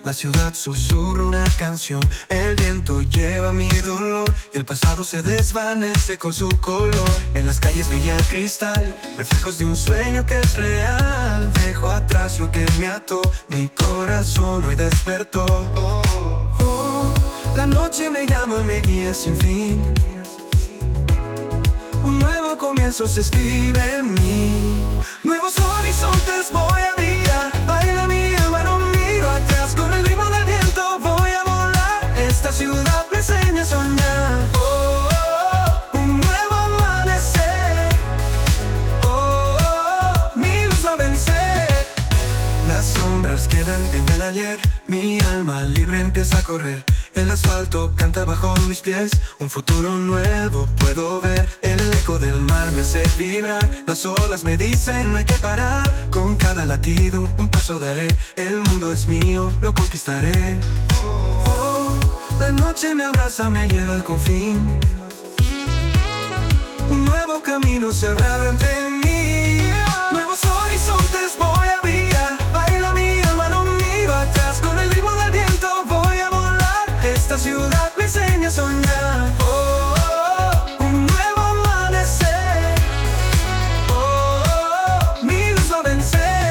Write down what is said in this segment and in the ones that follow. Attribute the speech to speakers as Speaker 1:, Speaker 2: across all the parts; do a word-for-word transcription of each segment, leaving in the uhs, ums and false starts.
Speaker 1: La ciudad susurra una canción, el viento lleva mi dolor y el pasado se desvanece con su color. En las calles brilla el cristal, reflejos de un sueño que es real. Dejo atrás lo que me ató, mi corazón hoy despertó. Oh, oh, la noche me llama y me guía sin fin. Un nuevo comienzo se escribe en mí. Nuevos horizontes voy a brillar. Baila mi alma, no miro atrás. Con el ritmo del viento voy a volar. Esta ciudad me enseña a soñar. Oh, oh, oh, un nuevo amanecer. Oh, oh, oh, mi luz va a vencer. Las sombras quedan en el ayer. Mi alma libre empieza a correr. El asfalto canta bajo mis pies. Un futuro nuevo puedo ver. El eco del mar me hace vibrar. Las olas me dicen no hay que parar. Con cada latido un paso daré. El mundo es mío, lo conquistaré. Oh, la noche me abraza, me lleva al confín. Un nuevo camino se abre ante mí. Nuevos horizontes voy a brillar. Baila mi alma, no miro atrás. Con el ritmo del viento voy a volar. Esta ciudad me enseña a soñar. Oh, oh, oh, un nuevo amanecer. Oh, oh, oh, mi luz va a vencer.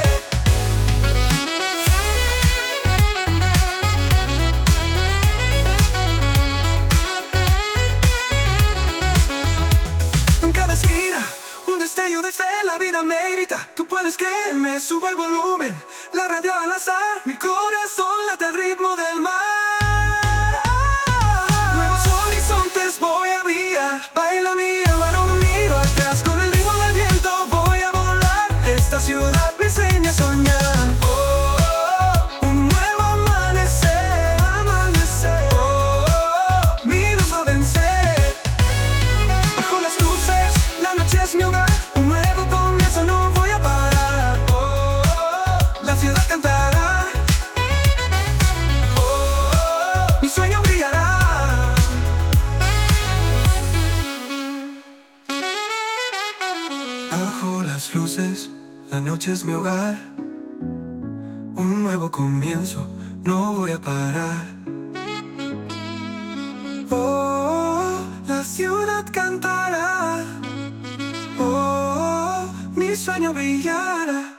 Speaker 1: En cada esquina, un destello desde la vida me grita. Tú puedes creerme, subo el volumen. La radio al azar, mi corazón late al ritmo del mar. Voy a brillar, baila mi alma, no miro atrás. Con el ritmo del viento voy a volar. Esta ciudad me enseña a soñar. Oh, oh, oh, un nuevo amanecer, amanecer. Oh, oh, oh, mi luz va a vencer. Bajo las luces, la noche es mi hogar. Un nuevo comienzo, no voy a parar. Oh, oh, oh, la ciudad cantará. Oh, oh, oh, mi sueño brillará. Bajo las luces, la noche es mi hogar. Un nuevo comienzo, no voy a parar. Oh, la ciudad cantará. Oh, mi sueño brillará.